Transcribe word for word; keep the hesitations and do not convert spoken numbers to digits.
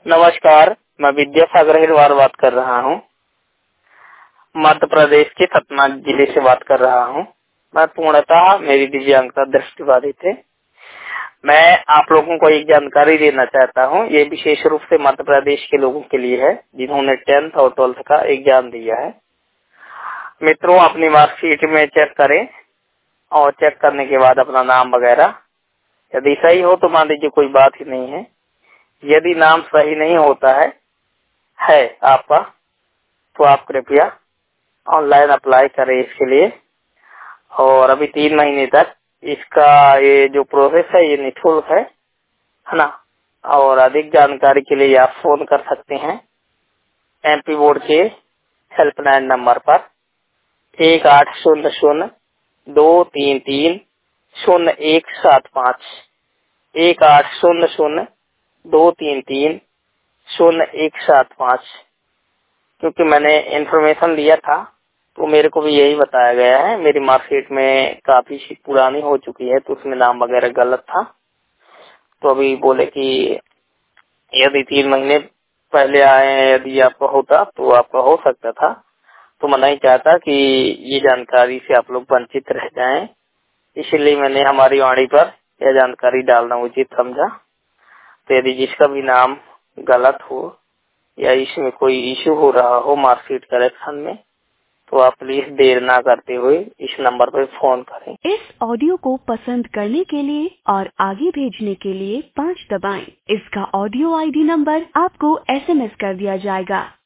नमस्कार, मैं विद्यासागर हिरवार बात कर रहा हूँ। मध्य प्रदेश के सतना जिले से बात कर रहा हूँ। मैं पूर्णतः मेरी दिव्यांगता दृष्टिबाधित है। मैं आप लोगों को एक जानकारी देना चाहता हूँ। ये विशेष रूप से मध्य प्रदेश के लोगों के लिए है जिन्होंने टेंथ और ट्वेल्थ का एग्जाम दिया है। मित्रों, अपनी मार्कशीट में चेक करें और चेक करने के बाद अपना नाम वगैरह यदि सही हो तो मान लीजिए कोई बात ही नहीं है। यदि नाम सही नहीं होता है है आपका तो आप कृपया ऑनलाइन अप्लाई करें इसके लिए। और अभी तीन महीने तक इसका ये जो प्रोसेस है ये निःशुल्क है, है ना। और अधिक जानकारी के लिए आप फोन कर सकते हैं एमपी बोर्ड के हेल्पलाइन नंबर पर एक आठ शून्य शून्य दो तीन तीन शून्य एक सात पाँच एक आठ शून्य शून्य दो तीन तीन शून्य एक सात पाँच। क्योंकि मैंने इन्फॉर्मेशन लिया था तो मेरे को भी यही बताया गया है। मेरी मार्कशीट में काफी पुरानी हो चुकी है तो उसमें नाम वगैरह गलत था। तो अभी बोले कि यदि तीन महीने पहले आए यदि आपका होता तो आपका हो सकता था। तो मैं नहीं चाहता कि ये जानकारी से आप लोग वंचित रह जाएं, इसलिए मैंने हमारी वाणी पर यह जानकारी डालना उचित समझा। तो यदि जिसका भी नाम गलत हो या इसमें कोई इश्यू हो रहा हो मार्कशीट करेक्शन में तो आप प्लीज देर ना करते हुए इस नंबर पर फोन करें। इस ऑडियो को पसंद करने के लिए और आगे भेजने के लिए पाँच दबाएं। इसका ऑडियो आईडी नंबर आपको एसएमएस कर दिया जाएगा।